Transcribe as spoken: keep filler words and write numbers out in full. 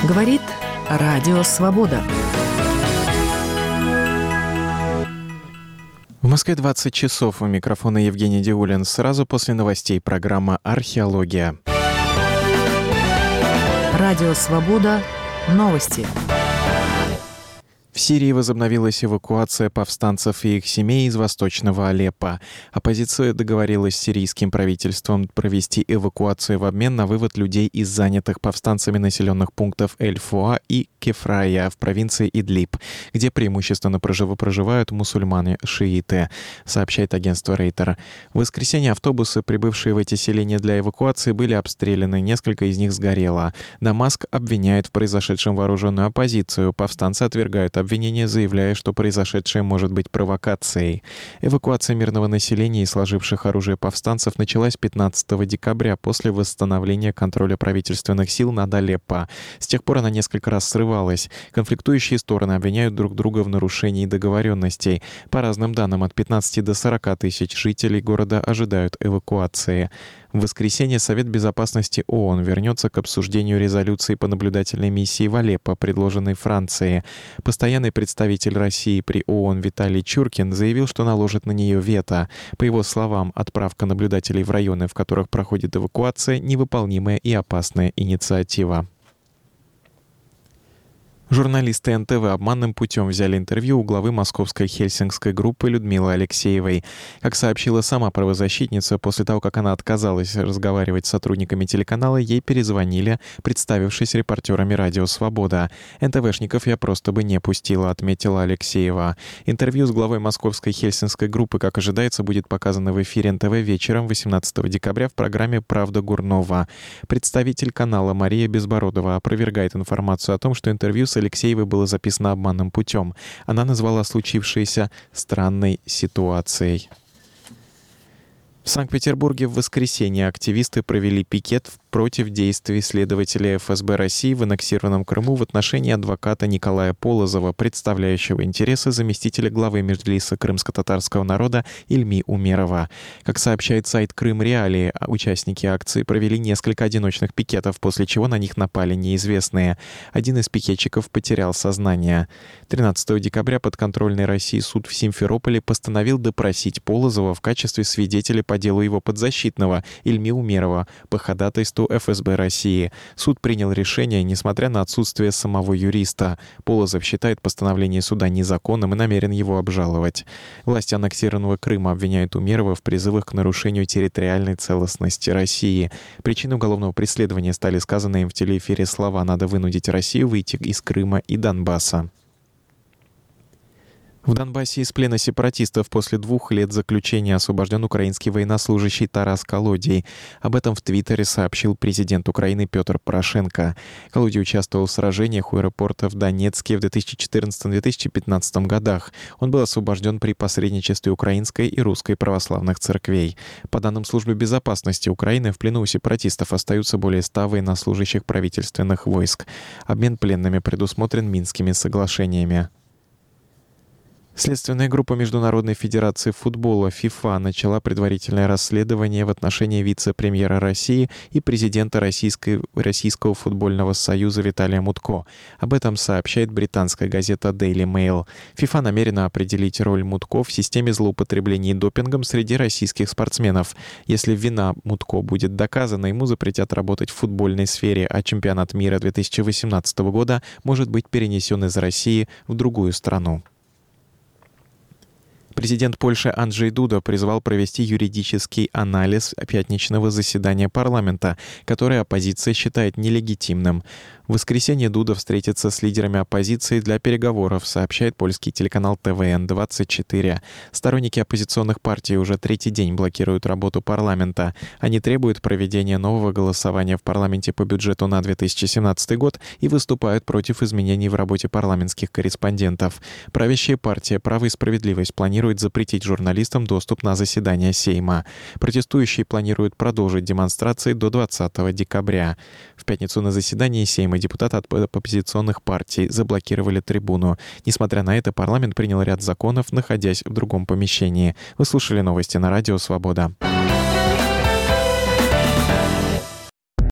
Говорит Радио Свобода. В Москве двадцать часов. У микрофона Евгений Диулин. Сразу после новостей программа «Археология». Радио Свобода. Новости. В Сирии возобновилась эвакуация повстанцев и их семей из восточного Алеппо. Оппозиция договорилась с сирийским правительством провести эвакуацию в обмен на вывод людей из занятых повстанцами населенных пунктов Эль-Фуа и Кефрая в провинции Идлиб, где преимущественно проживают мусульмане-шииты, сообщает агентство Рейтер. В воскресенье автобусы, прибывшие в эти селения для эвакуации, были обстреляны, несколько из них сгорело. Дамаск обвиняет в произошедшем вооруженную оппозицию. Повстанцы отвергают обвинения, заявляя, что произошедшее может быть провокацией. Эвакуация мирного населения и сложивших оружие повстанцев началась пятнадцатого декабря после восстановления контроля правительственных сил над Алеппо. С тех пор она несколько раз срывалась. Конфликтующие стороны обвиняют друг друга в нарушении договоренностей. По разным данным, от пятнадцати до сорока тысяч жителей города ожидают эвакуации. В воскресенье Совет безопасности ООН вернется к обсуждению резолюции по наблюдательной миссии в Алеппо, предложенной Францией. Постоянный представитель России при ООН Виталий Чуркин заявил, что наложит на нее вето. По его словам, отправка наблюдателей в районы, в которых проходит эвакуация, невыполнимая и опасная инициатива. Журналисты эн тэ вэ обманным путем взяли интервью у главы московской хельсинкской группы Людмилы Алексеевой. Как сообщила сама правозащитница, после того, как она отказалась разговаривать с сотрудниками телеканала, ей перезвонили, представившись репортерами «Радио Свобода». «эн тэ вэ-шников я просто бы не пустила», — отметила Алексеева. Интервью с главой московской хельсинкской группы, как ожидается, будет показано в эфире эн тэ вэ вечером восемнадцатого декабря в программе «Правда Гурнова». Представитель канала Мария Безбородова опровергает информацию о том, что интервью с Алексеевой было записано обманным путем. Она назвала случившееся странной ситуацией. В Санкт-Петербурге в воскресенье активисты провели пикет против действий следователей эф эс бэ России в аннексированном Крыму в отношении адвоката Николая Полозова, представляющего интересы заместителя главы Меджлиса крымско-татарского народа Ильми Умерова. Как сообщает сайт Крым Реалии, участники акции провели несколько одиночных пикетов, после чего на них напали неизвестные. Один из пикетчиков потерял сознание. тринадцатого декабря подконтрольный России суд в Симферополе постановил допросить Полозова в качестве свидетеля по делу его подзащитного Ильми Умерова по ходатайству эф эс бэ России. Суд принял решение, несмотря на отсутствие самого юриста. Полозов считает постановление суда незаконным и намерен его обжаловать. Власти аннексированного Крыма обвиняют Умерова в призывах к нарушению территориальной целостности России. Причиной уголовного преследования стали сказанные им в телеэфире слова «надо вынудить Россию выйти из Крыма и Донбасса». В Донбассе из плена сепаратистов после двух лет заключения освобожден украинский военнослужащий Тарас Колодий. Об этом в Твиттере сообщил президент Украины Петр Порошенко. Колодий участвовал в сражениях у аэропорта в Донецке в две тысячи четырнадцатом — две тысячи пятнадцатом годах. Он был освобожден при посредничестве украинской и русской православных церквей. По данным Службы безопасности Украины, в плену у сепаратистов остаются более ста военнослужащих правительственных войск. Обмен пленными предусмотрен Минскими соглашениями. Следственная группа Международной федерации футбола ФИФА начала предварительное расследование в отношении вице-премьера России и президента Российской, Российского футбольного союза Виталия Мутко. Об этом сообщает британская газета Daily Mail. ФИФА намерена определить роль Мутко в системе злоупотреблений допингом среди российских спортсменов. Если вина Мутко будет доказана, ему запретят работать в футбольной сфере, а чемпионат мира две тысячи восемнадцатого года может быть перенесен из России в другую страну. Президент Польши Анджей Дуда призвал провести юридический анализ пятничного заседания парламента, которое оппозиция считает нелегитимным. В воскресенье Дуда встретится с лидерами оппозиции для переговоров, сообщает польский телеканал тэ вэ эн двадцать четыре. Сторонники оппозиционных партий уже третий день блокируют работу парламента. Они требуют проведения нового голосования в парламенте по бюджету на две тысячи семнадцатый год и выступают против изменений в работе парламентских корреспондентов. Правящая партия «Право и справедливость» планирует запретить журналистам доступ на заседание Сейма. Протестующие планируют продолжить демонстрации до двадцатого декабря. В пятницу на заседании Сейма депутаты от оппозиционных партий заблокировали трибуну. Несмотря на это, парламент принял ряд законов, находясь в другом помещении. Вы слушали новости на Радио Свобода.